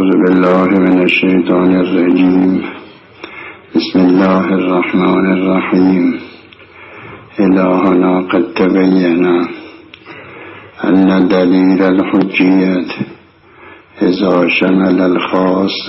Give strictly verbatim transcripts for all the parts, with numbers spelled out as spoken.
أعوذ بالله من الشيطان الرجيم. بسم الله الرحمن الرحيم. إلهنا قد تبين أن دليل الحجية إذا شمل الخاص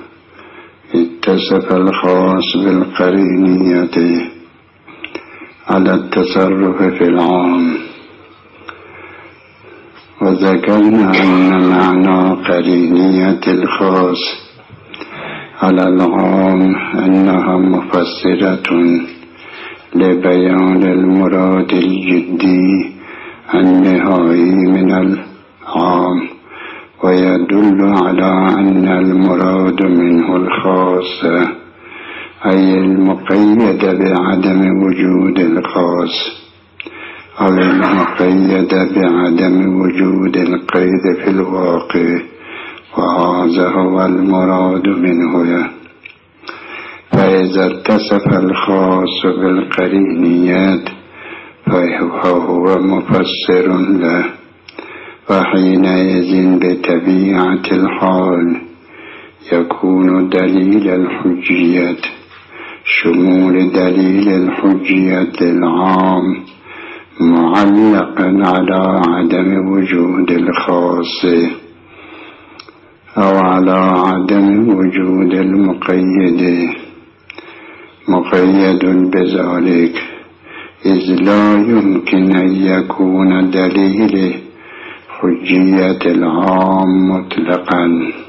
اتصف الخاص بالقرينية على التصرف في العام. وذكرنا أن معنى قرينية الخاص على العام أنها مفسرة لبيان المراد الجدي النهائي من العام، ويدل على أن المراد منه الخاص أي المقيد بعدم وجود الخاص أو المقيد بعدم وجود القيد في الواقع، وهذا هو المراد منه. فإذا اتصف الخاص بالقرينيات فهو مفسر له، وحينئذ بطبيعة الحال يكون دليل الحجية شمول دليل الحجية العام معلقا على عدم وجود الخاص أو على عدم وجود المقيد، مقيد بذلك، إذ لا يمكن أن يكون دليل حجية العام مطلقا،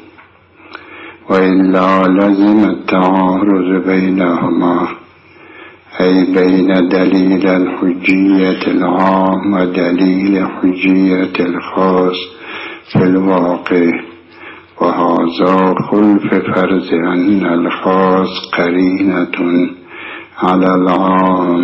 وإلا لزم التعارض بينهما، أي بين دليل الحجية العام ودليل حجية الخاص في الواقع، وهذا خلف فرض أن الخاص قرينة على العام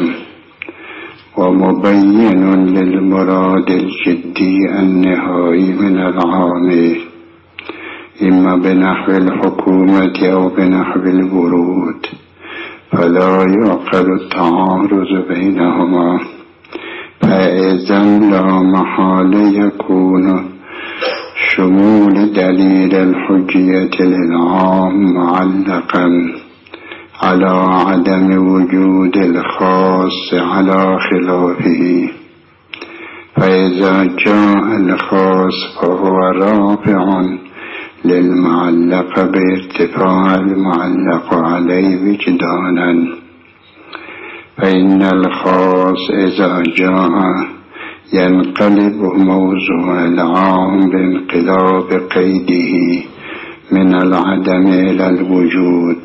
ومبين للمراد الجدي النهائي من العام، إما بنحو الحكومة أو بنحو الورود، فلا يعقل التعارض بينهما. فإذا لا محال يكون شمول دليل الحجية للعام معلقا على عدم وجود الخاص على خلافه. فإذا جاء الخاص فهو رافع للمعلق بارتفاع المعلق عليه وجدانا، فإن الخاص إذا جاء ينقلب موضوع العام بانقلاب قيده من العدم إلى الوجود،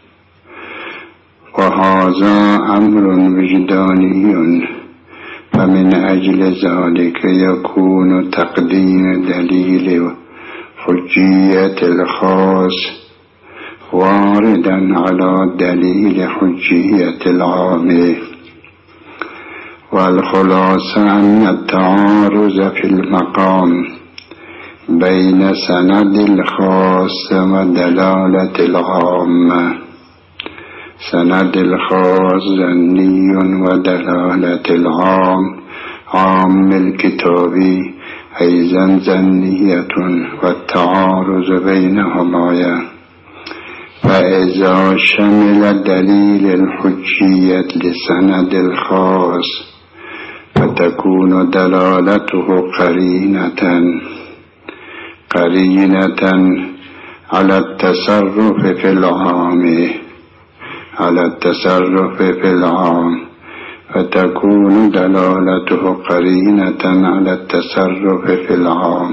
وهذا أمر وجداني، فمن أجل ذلك يكون تقديم دليل حجية الخاص واردا على دليل حجية العام. والخلاصة أن التعارض في المقام بين سند الخاص ودلالة العامة، سند الخاص ظني ودلالة العام عام الكتابي أيضا ظنية، والتعارض بينهما. فإذا شمل دليل الحجية لسند الخاص فتكون دلالته قرينة قرينة على التصرف في العام على التصرف في العام فتكون دلالته قرينة على التصرف في العام،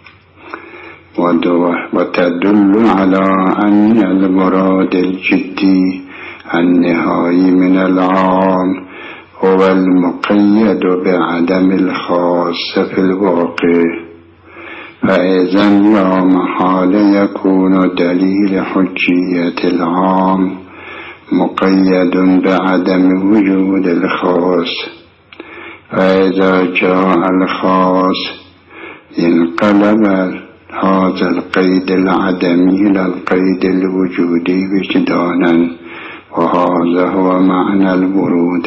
وتدل على أن المراد الجدي النهائي من العام هو المقيد بعدم الخاص في الواقع. فإذا لا محال يكون دليل حجية العام مقيد بعدم وجود الخاص، فإذا جاء الخاص انقلب هذا القيد العدمي إلى القيد الوجودي وجدانا، وهذا هو معنى الورود.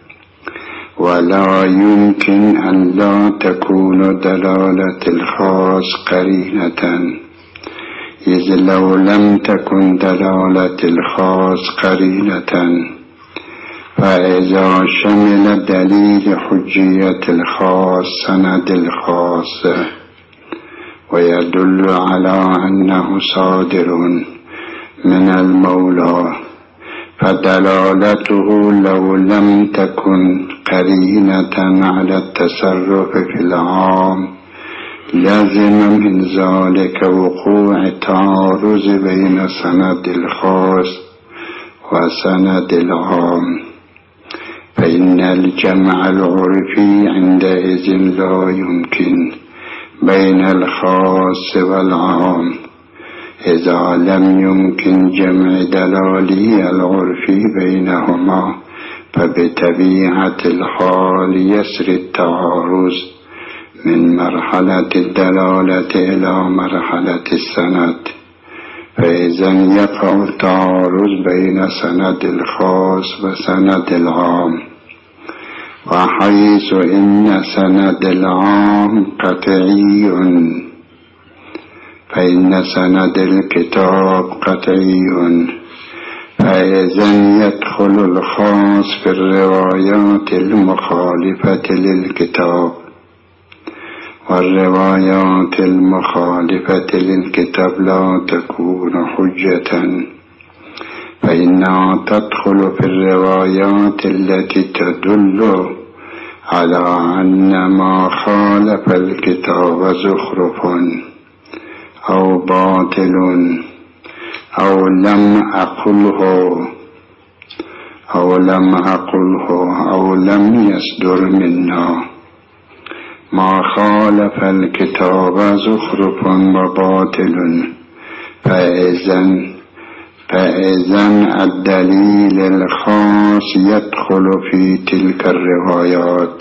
ولا يمكن أن لا تكون دلالة الخاص قرينة، إذ لو لم تكن دلالة الخاص قرينة فإذا شمل دليل حجية الخاص سند الخاص ويدل على أنه صادر من المولى، فدلالته لو لم تكن قرينة على التصرف في العام لازم من ذلك وقوع تعارض بين سند الخاص وسند العام، فإن الجمع العرفي عندئذ لا يمكن بين الخاص والعام، إذا لم يمكن جمع دلالي العرفي بينهما فبطبيعة الحال يسري التعارض من مرحلة الدلالة إلى مرحلة السند، فإذا يقع التعارض بين سند الخاص وسند العام، وحيث إن سند العام قطعي فإن سند الكتاب قطعي، فإذا يدخل الخاص في الروايات المخالفة للكتاب، والروايات المخالفة للكتاب لا تكون حجة، فإنها تدخل في الروايات التي تدل على أن ما خالف الكتاب زخرف أو باطل أو لم أقله أو لم أقله أو لم يصدر منا. ما خالف الكتاب زخرف وباطل، فإذن فإذن الدليل الخاص يدخل في تلك الروايات،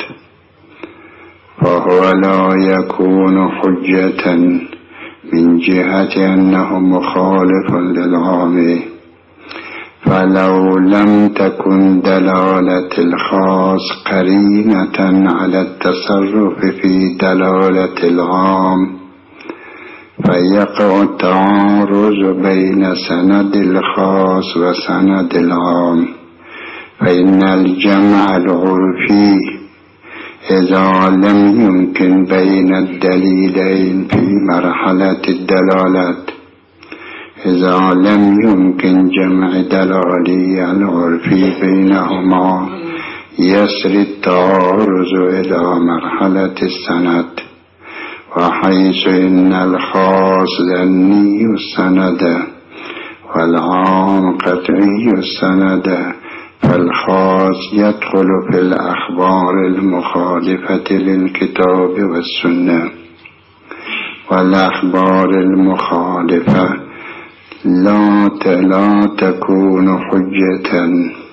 فهو لا يكون حجة من جهة أنه مخالف للعام، فلو لم تكن دلالة الخاص قرينة على التصرف في دلالة العام فيقع التعارض بين سند الخاص وسند العام، فإن الجمع العرفي إذا لم يمكن بين الدليلين في مرحلة الدلالة إذا لم يمكن جمع دلالي العرفي بينهما يسري التعارض إلى مرحلة السند، وحيث إن الخاص ظني السند والعام قطعي السند، فالخاص يدخل في الأخبار المخالفة للكتاب والسنة، والأخبار المخالفة لا لا تكون حجة،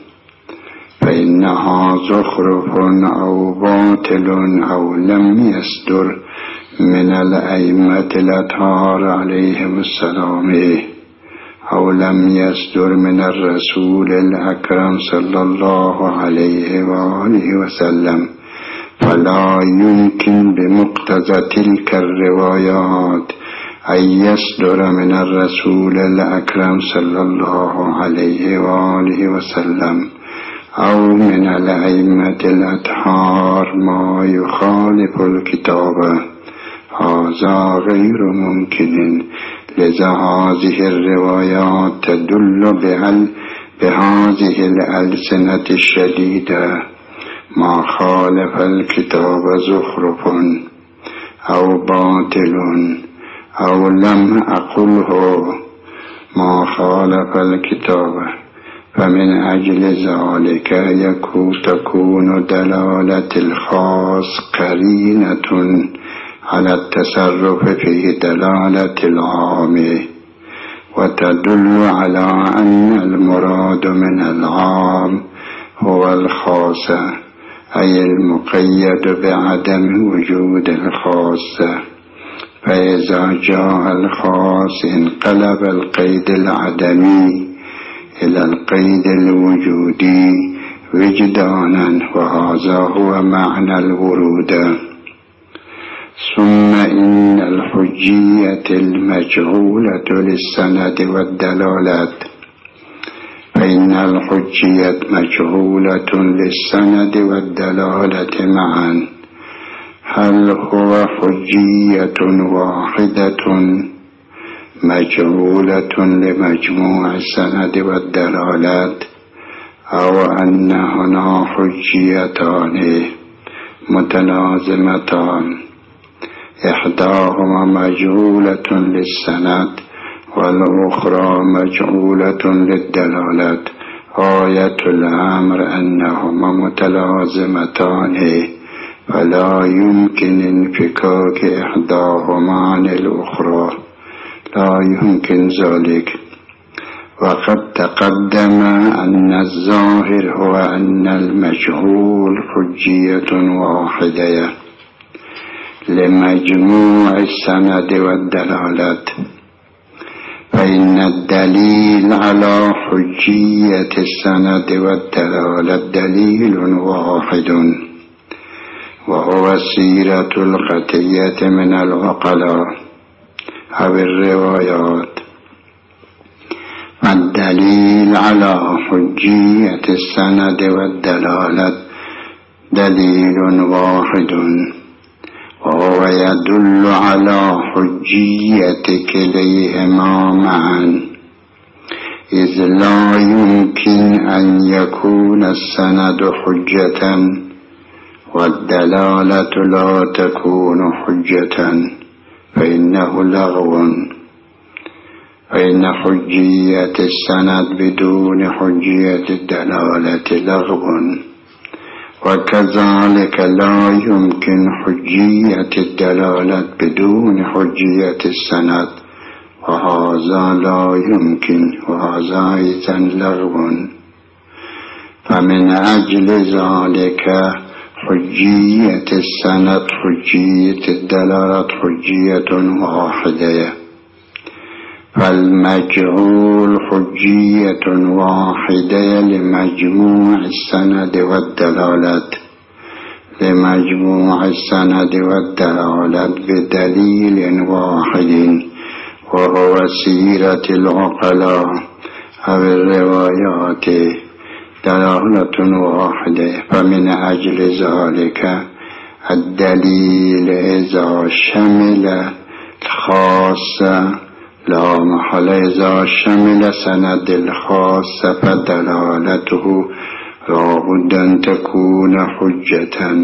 فإنها زخرف أو باطل أو لم يصدر من الأئمة الأطهار عليهم السلام أو لم يصدر من الرسول الأكرم صلى الله عليه وآله وسلم، فلا يمكن بمقتضى تلك الروايات أن يصدر من الرسول الأكرم صلى الله عليه وآله وسلم أو من الأئمة الأطهار ما يخالف الكتاب، هذا غير ممكن، لذا هذه الروايات تدل بهذه الألسنة الشديدة ما خالف الكتاب زخرف أو باطل أو لم أقله ما خالف الكتاب، فمن أجل ذلك يكون تكون دلالة الخاص قرينة على التصرف في دلالة العام، وتدل على أن المراد من العام هو الخاص، أي المقيد بعدم وجود الخاص، فإذا جاء الخاص انقلب القيد العدمي إلى القيد الوجودي وجدانا، وهذا هو معنى الورود. ثم إن الحجية المجهولة للسند والدلالة، فإن الحجية مجهولة للسند والدلالة معا. هل هو حجية واحدة مجهولة لمجموع السند والدلالة، أو أن هنا حجيتان متلازمتان إحداهما مجهولة للسند والأخرى مجهولة للدلالة؟ آية الأمر أنهما متلازمتان فلا يمكن انفكاك إحداهما عن الأخرى، لا يمكن ذلك. وقد تقدم أن الظاهر هو أن المجهول حجية واحدة لمجموع السند والدلالة، فإن الدليل على حجية السند والدلالة دليل واحد، وهو السيرة القطعية من العقلاء أو الروايات. الدليل على حجية السند والدلالة دليل واحد، وهو يدل على حجية كليهما معا، إذ لا يمكن أن يكون السند حجة والدلالة لا تكون حجة، فإنه لغو، فإن حجية السند بدون حجية الدلالة لغو، وكذلك لا يمكن حجية الدلالة بدون حجية السند، وهذا لا يمكن، وهذا إذن لغو. فمن أجل ذلك حجية السند حجية الدلالة حجية واحدة، فالمجهول حجية واحدة لمجموع السند والدلالة، لمجموع السند والدلالة بدليل واحد، وهو سيرة العقلاء أو الروايات دلالة واحدة. فمن أجل ذلك الدليل إذا شمل الخاص لا محل، إذا شمل سند الخاص فدلالته لا بد أن تكون حجة،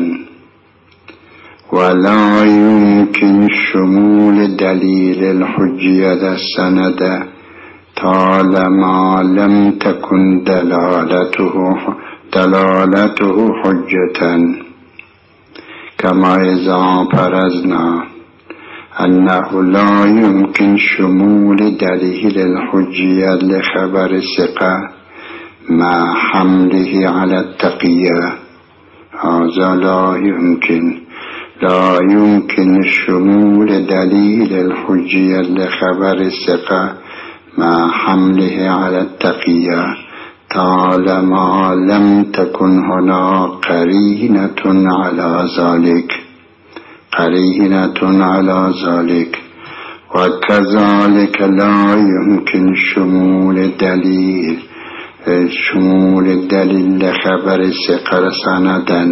ولا يمكن شمول دليل الحجية السند طالما لم تكن دلالته دلالته حجة، كما إذا فرضنا أنه لا يمكن شمول دليل الحجية لخبر الثقة مع حمله على التقية، هذا لا يمكن. لا يمكن شمول دليل الحجية لخبر الثقة مع حمله على التقية طالما لم تكن هناك قرينة على ذلك، قرينة على ذلك. وكذلك لا يمكن شمول دليل شمول الدليل لخبر الثقة سندا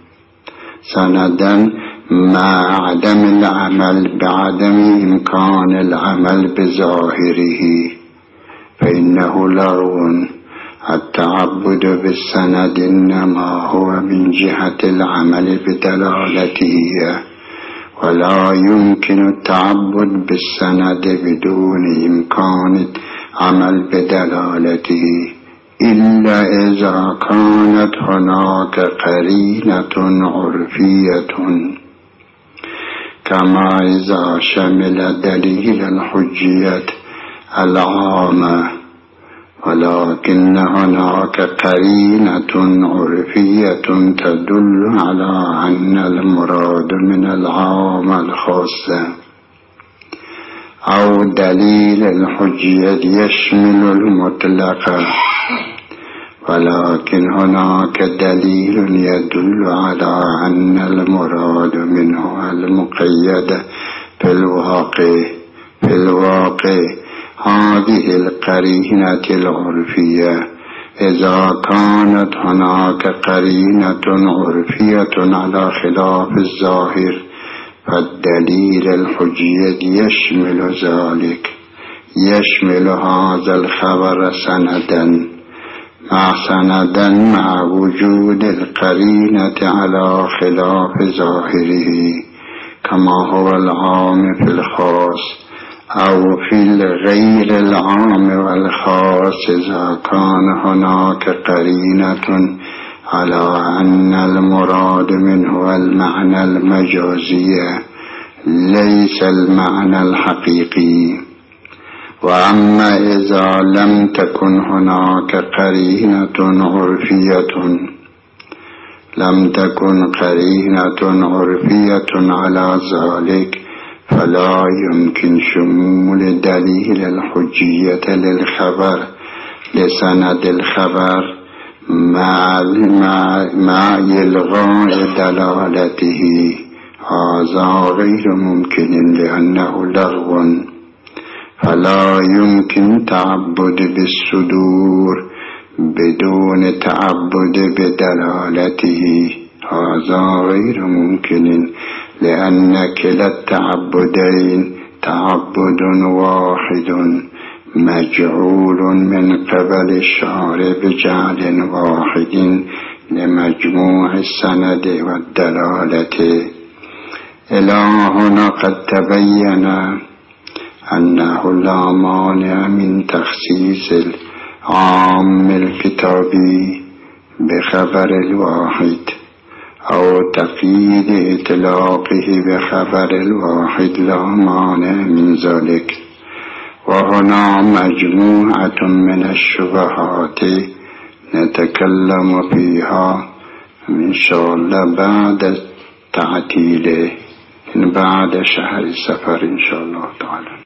سندا مع عدم العمل بعدم إمكان العمل بظاهره، فإنه لغو. التعبد بالسند إنما هو من جهة العمل بدلالته، ولا يمكن التعبد بالسند بدون إمكان العمل بدلالته إلا إذا كانت هناك قرينة عرفية، كما إذا شمل دليل الحجية العامة، ولكن هناك قرينة عرفية تدل على أن المراد من العام الخاصة، أو دليل الحجية يشمل المطلق ولكن هناك دليل يدل على أن المراد منه المقيد في الواقع في الواقع هذه القرينة العرفية. إذا كانت هناك قرينة عرفية على خلاف الظاهر فالدليل الحجي يشمل ذلك، يشمل هذا الخبر سندا مع سندا مع وجود القرينة على خلاف ظاهره، كما هو العام في الخاص أو في الغير العام والخاص. إذا كان هناك قرينة على أن المراد منه المعنى المجازي ليس المعنى الحقيقي. وأما إذا لم تكن هناك قرينة عرفية لم تكن قرينة عرفية على ذلك فلا يمكن شمول دليل الحجية للخبر لسند الخبر مع مع إلغاء دلالته. هذا غير ممكن لأنه لغو، فلا يمكن تعبد بالصدور بدون تعبد بدلالته. هذا غير ممكن لأن كلا التعبدين تعبد واحد مجعول من قبل الشارع بجعل واحد لمجموع السند والدلالة. إلى هنا قد تبين أنه لا مانع من تخصيص العام الكتابي بخبر الواحد أو تقييد إطلاقه بخبر الواحد، لا مانع من ذلك. وهنا مجموعة من الشبهات نتكلم فيها إن شاء الله بعد تعطيله بعد شهر سفر إن شاء الله تعالى.